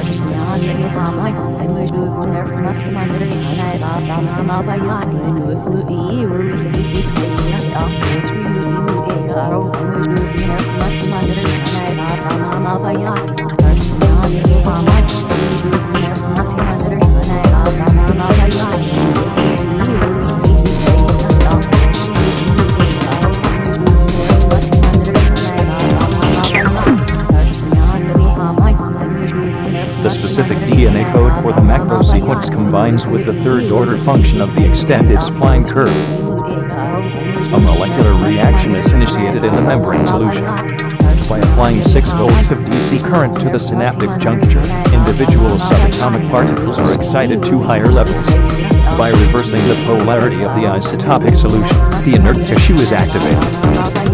The specific DNA code for the macro sequence combines with the third-order function of the extended spline curve. A molecular reaction is initiated in the membrane solution. By applying 6 volts of DC current to the synaptic juncture, individual subatomic particles are excited to higher levels. By reversing the polarity of the isotopic solution, the inert tissue is activated.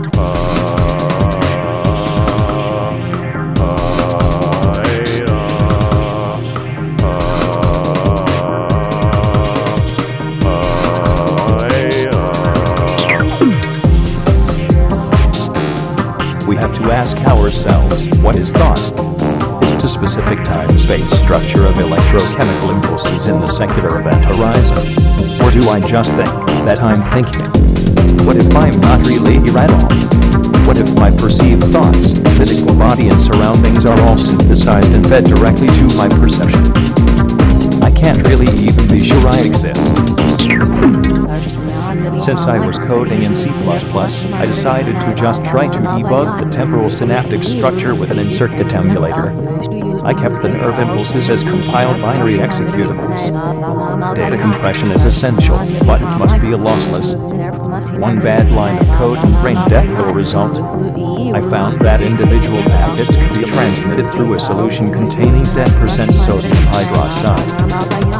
We have to ask ourselves, what is thought? Is it a specific time-space structure of electrochemical impulses in the secular event horizon? Or do I just think that I'm thinking? What if I'm not really here at all? What if my perceived thoughts, physical body and surroundings are all synthesized and fed directly to my perception? I can't really even be sure I exist. Since I was coding in C++, I decided to just try to debug the temporal synaptic structure with an in-circuit emulator. I kept the nerve impulses as compiled binary executables. Data compression is essential, but it must be lossless. One bad line of code and brain death will result. I found that individual packets could be transmitted through a solution containing 10% sodium hydroxide.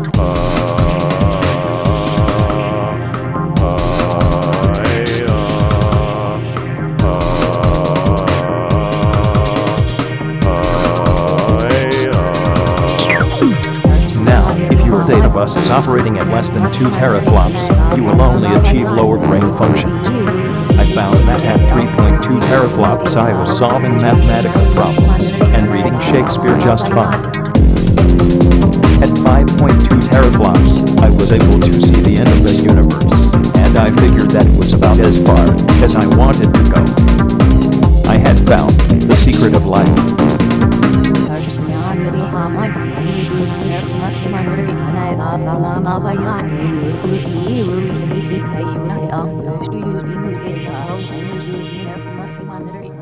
Data bus is operating at less than 2 teraflops, you will only achieve lower brain functions. I found that at 3.2 teraflops I was solving mathematical problems and reading Shakespeare just fine. At 5.2 teraflops, I was able to see the end of the universe, and I figured that was about as far as I wanted to go. I had found the secret of life. Masih